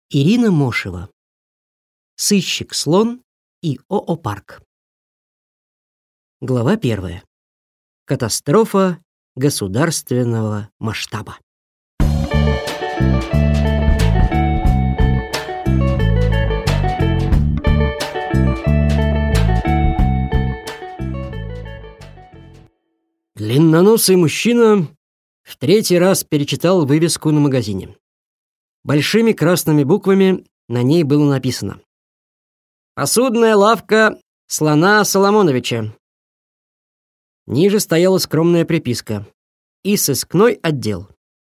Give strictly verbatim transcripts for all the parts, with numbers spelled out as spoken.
Ирина Мошева. Сыщик-слон и зоопарк. Глава первая. Катастрофа государственного масштаба. Длинноносый мужчина в третий раз перечитал вывеску на магазине. Большими красными буквами на ней было написано: «Посудная лавка слона Соломоновича». Ниже стояла скромная приписка: «И сыскной отдел».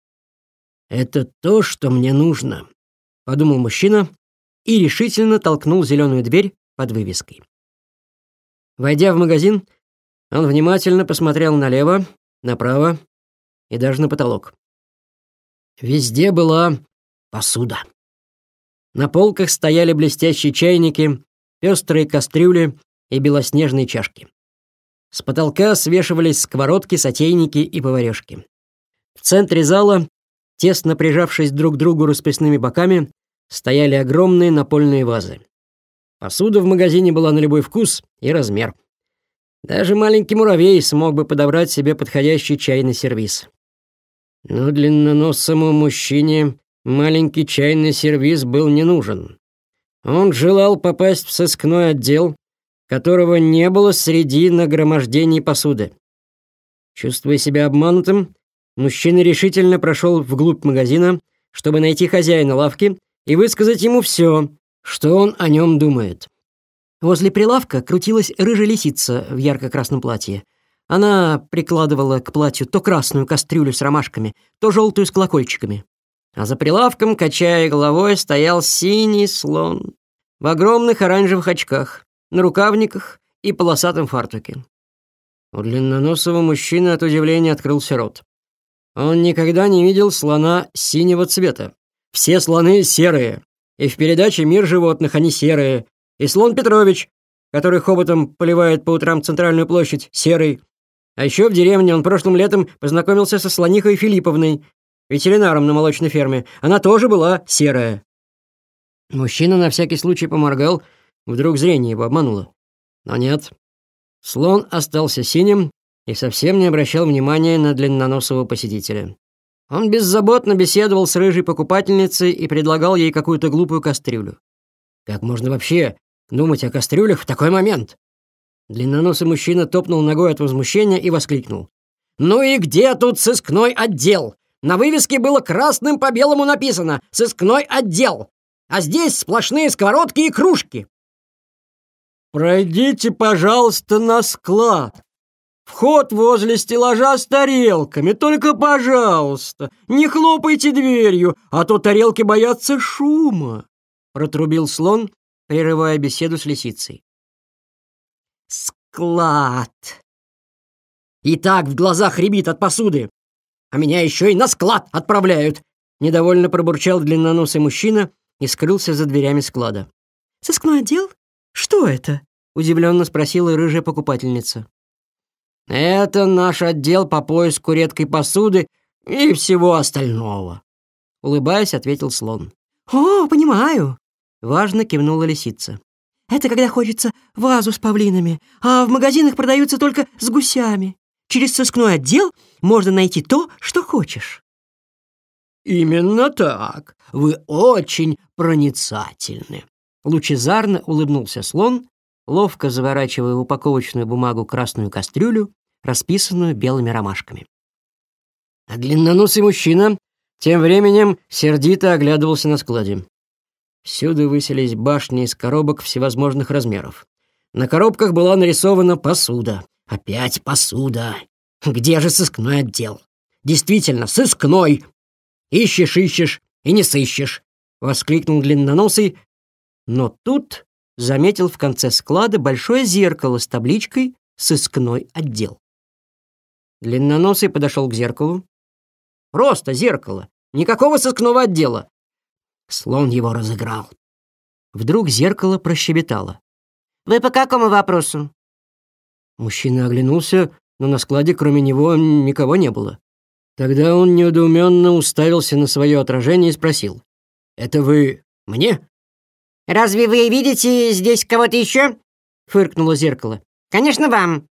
«Это то, что мне нужно», — подумал мужчина и решительно толкнул зеленую дверь под вывеской. Войдя в магазин, он внимательно посмотрел налево, направо и даже на потолок. Везде была посуда. На полках стояли блестящие чайники, пестрые кастрюли и белоснежные чашки. С потолка свешивались сковородки, сотейники и поварёшки. В центре зала, тесно прижавшись друг к другу расписными боками, стояли огромные напольные вазы. Посуда в магазине была на любой вкус и размер. Даже маленький муравей смог бы подобрать себе подходящий чайный сервиз. Но длинноносому мужчине маленький чайный сервиз был не нужен. Он желал попасть в сыскной отдел, которого не было среди нагромождений посуды. Чувствуя себя обманутым, мужчина решительно прошел вглубь магазина, чтобы найти хозяина лавки и высказать ему все, что он о нем думает. Возле прилавка крутилась рыжая лисица в ярко-красном платье. Она прикладывала к платью то красную кастрюлю с ромашками, то желтую с колокольчиками. А за прилавком, качая головой, стоял синий слон в огромных оранжевых очках, на рукавниках и полосатом фартуке. У длинноносого мужчины от удивления открылся рот. Он никогда не видел слона синего цвета. Все слоны серые, и в передаче «Мир животных» они серые. И слон Петрович, который хоботом поливает по утрам центральную площадь, серый. А еще в деревне он прошлым летом познакомился со слонихой Филипповной, ветеринаром на молочной ферме. Она тоже была серая. Мужчина на всякий случай поморгал, вдруг зрение его обмануло. Но нет. Слон остался синим и совсем не обращал внимания на длинноносого посетителя. Он беззаботно беседовал с рыжей покупательницей и предлагал ей какую-то глупую кастрюлю. Как можно вообще думать о кастрюлях в такой момент? Длинноносый мужчина топнул ногой от возмущения и воскликнул: «Ну и где тут сыскной отдел? На вывеске было красным по белому написано «Сыскной отдел», а здесь сплошные сковородки и кружки». «Пройдите, пожалуйста, на склад. Вход возле стеллажа с тарелками. Только, пожалуйста, не хлопайте дверью, а то тарелки боятся шума», — протрубил слон, прерывая беседу с лисицей. «Склад. И так в глазах рябит от посуды, а меня еще и на склад отправляют», — недовольно пробурчал длинноносый мужчина и скрылся за дверями склада. «Сыскной отдел? Что это?» — удивленно спросила рыжая покупательница. «Это наш отдел по поиску редкой посуды и всего остального», — улыбаясь, ответил слон. «О, понимаю», — важно кивнула лисица. «Это когда хочется вазу с павлинами, а в магазинах продаются только с гусями. Через сыскной отдел можно найти то, что хочешь». «Именно так. Вы очень проницательны», — лучезарно улыбнулся слон, ловко заворачивая в упаковочную бумагу красную кастрюлю, расписанную белыми ромашками. А длинноносый мужчина тем временем сердито оглядывался на складе. Всюду высились башни из коробок всевозможных размеров. На коробках была нарисована посуда. Опять посуда. Где же сыскной отдел? Действительно, сыскной. Ищешь, ищешь и не сыщешь, воскликнул длинноносый, но тут заметил в конце склада большое зеркало с табличкой «Сыскной отдел». Длинноносый подошел к зеркалу. Просто зеркало, никакого сыскного отдела. Слон его разыграл. Вдруг зеркало прощебетало: «Вы по какому вопросу?» Мужчина оглянулся, но на складе кроме него никого не было. Тогда он недоуменно уставился на свое отражение и спросил: «Это вы Мне? Разве вы видите здесь кого-то еще? Фыркнуло зеркало. Конечно, вам.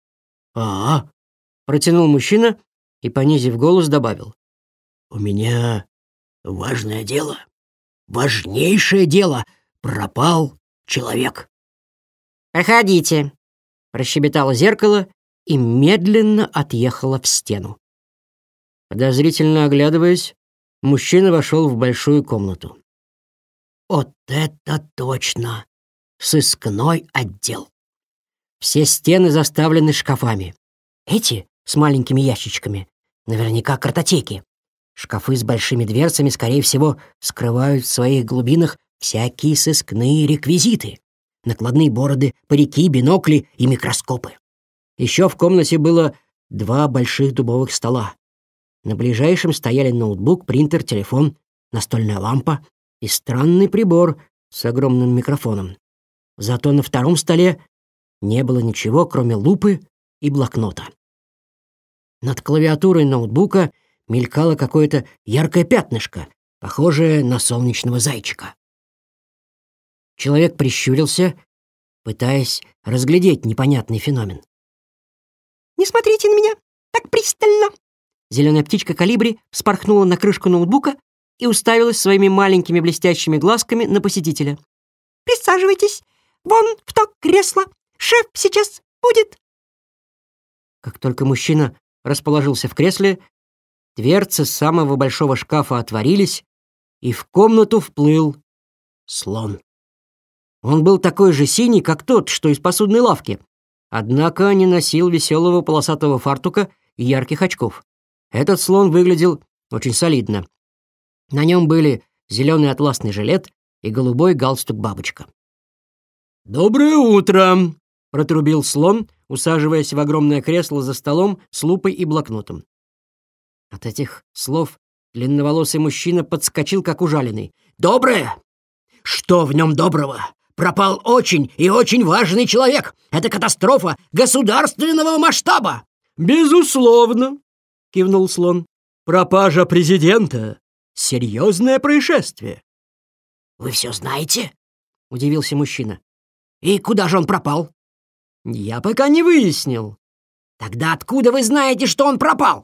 А, протянул мужчина и, понизив голос, добавил. У меня важное дело. Важнейшее дело. Пропал человек. Проходите, прощебетало зеркало и медленно отъехало в стену. Подозрительно оглядываясь, мужчина вошел в большую комнату. Вот это точно! Сыскной отдел. Все стены заставлены шкафами. Эти с маленькими ящичками наверняка картотеки. Шкафы с большими дверцами, скорее всего, скрывают в своих глубинах всякие сыскные реквизиты. Накладные бороды, парики, бинокли и микроскопы. Еще в комнате было два больших дубовых стола. На ближайшем стояли ноутбук, принтер, телефон, настольная лампа и странный прибор с огромным микрофоном. Зато на втором столе не было ничего, кроме лупы и блокнота. Над клавиатурой ноутбука мелькало какое-то яркое пятнышко, похожее на солнечного зайчика. Человек прищурился, пытаясь разглядеть непонятный феномен. «Не смотрите на меня так пристально!» Зеленая птичка Колибри вспорхнула на крышку ноутбука и уставилась своими маленькими блестящими глазками на посетителя. «Присаживайтесь вон в то кресло. Шеф сейчас будет!» Как только мужчина расположился в кресле, дверцы самого большого шкафа отворились, и в комнату вплыл слон. Он был такой же синий, как тот, что из посудной лавки, однако не носил веселого полосатого фартука и ярких очков. Этот слон выглядел очень солидно. На нем были зеленый атласный жилет и голубой галстук-бабочка. «Доброе утро!» — протрубил слон, усаживаясь в огромное кресло за столом с лупой и блокнотом. От этих слов длинноволосый мужчина подскочил, как ужаленный. «Доброе? Что в нем доброго? Пропал очень и очень важный человек. Это катастрофа государственного масштаба!» «Безусловно!» — кивнул слон. «Пропажа президента — серьезное происшествие». «Вы все знаете?» — удивился мужчина. «И куда же он пропал?» «Я пока не выяснил». «Тогда откуда вы знаете, что он пропал?»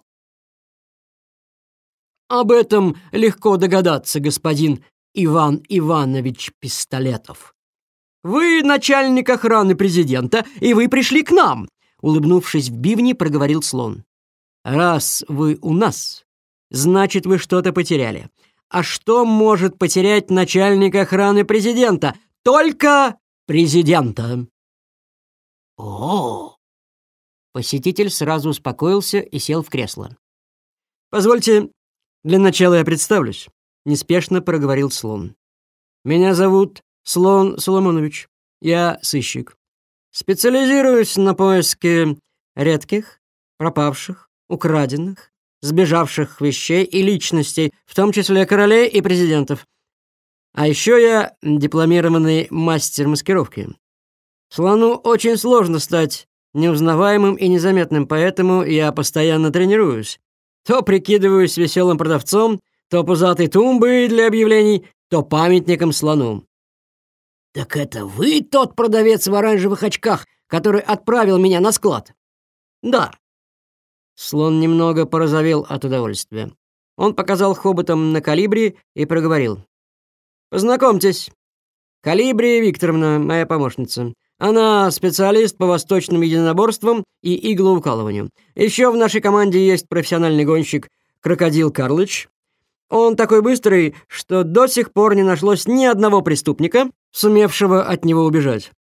«Об этом легко догадаться, господин Иван Иванович Пистолетов. Вы начальник охраны президента, и вы пришли к нам», — улыбнувшись в бивни, проговорил слон. «Раз вы у нас, значит, вы что-то потеряли. А что может потерять начальник охраны президента? Только президента». «О!» Посетитель сразу успокоился и сел в кресло. «Позвольте, для начала я представлюсь», — неспешно проговорил слон. «Меня зовут Слон Соломонович. Я сыщик. Специализируюсь на поиске редких, пропавших, украденных, сбежавших вещей и личностей, в том числе королей и президентов. А еще я дипломированный мастер маскировки. Слону очень сложно стать неузнаваемым и незаметным, поэтому я постоянно тренируюсь. То прикидываюсь веселым продавцом, то пузатой тумбой для объявлений, то памятником слону. «Так это вы тот продавец в оранжевых очках, который отправил меня на склад?» «Да». Слон немного порозовел от удовольствия. Он показал хоботом на Колибри и проговорил. «Познакомьтесь, Колибри Викторовна, моя помощница. Она специалист по восточным единоборствам и иглоукалыванию. Еще в нашей команде есть профессиональный гонщик Крокодил Карлыч. Он такой быстрый, что до сих пор не нашлось ни одного преступника, сумевшего от него убежать.